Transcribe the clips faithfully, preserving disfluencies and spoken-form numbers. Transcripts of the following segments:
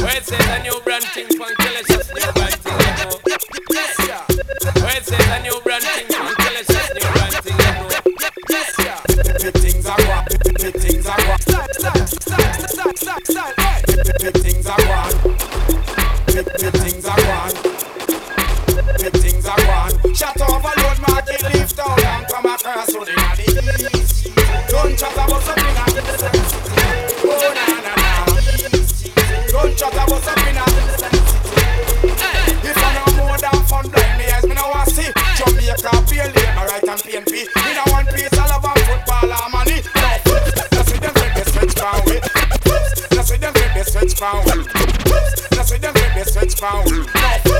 Where it says a new brand thing from Delicious, new brand thing, you know. Yes, yeah. Where it says a new brand thing from Delicious, new brand thing, you know. Yes, yeah. Big things are what, big things are what. Stop, stop, stop, stop, stop, stop, hey. Big things are what. Big, big things are what. Big things are what. Shut overload market, leave town and come across to the east. Don't chat about something like this. Oh, na, na, na. Don't chat about something like this. If I know more than fun, blind me as me now I see. Jamaica, pay labor, right and P N P. Me now one piece, I love a football or money. That's with them with the switch pound with. That's with them with the switch pound with. That's with them with the switch pound with.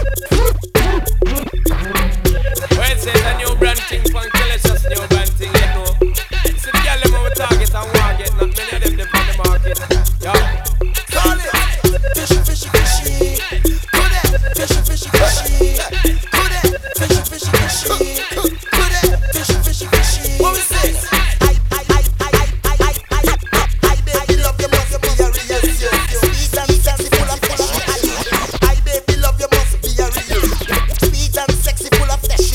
Where it says a new brand thing from Delicious, new brand thing, you know. See the girl them on target and want get, not many of them they on the market. Yo, call it fishy, fishy, fishy. Good it, fishy, fishy, fishy. Good it, fishy, fishy, fishy. Good it, fishy, fishy, fishy. What we say? I, I, I, I, I, I, I, I, I, baby love you must be a real, sweet and sexy, full of flesh. I, baby love you must be a real, sweet and sexy, full of flesh.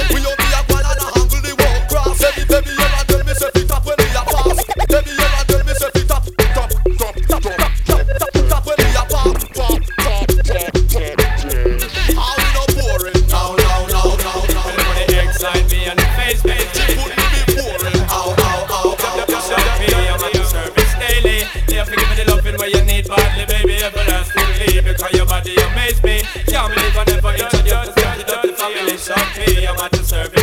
We only a one and a handle the walk cross. Baby, baby, you and tell me say fit up when we a pass. Baby, you and tell me say fit up, top, top, top, top, top, top, top when we a pass. Top, top, top, top. How we no boring? Now, now, now, now, now. Everybody excite me and the face, face. She put me be boring. Ow, ow, ow, ow. You serve me, I'm at your service daily. You forgive me the loving where you need badly, baby, everlastingly. Because your body amaze me. Can't believe I never introduced you to the family shop. I'm at your service.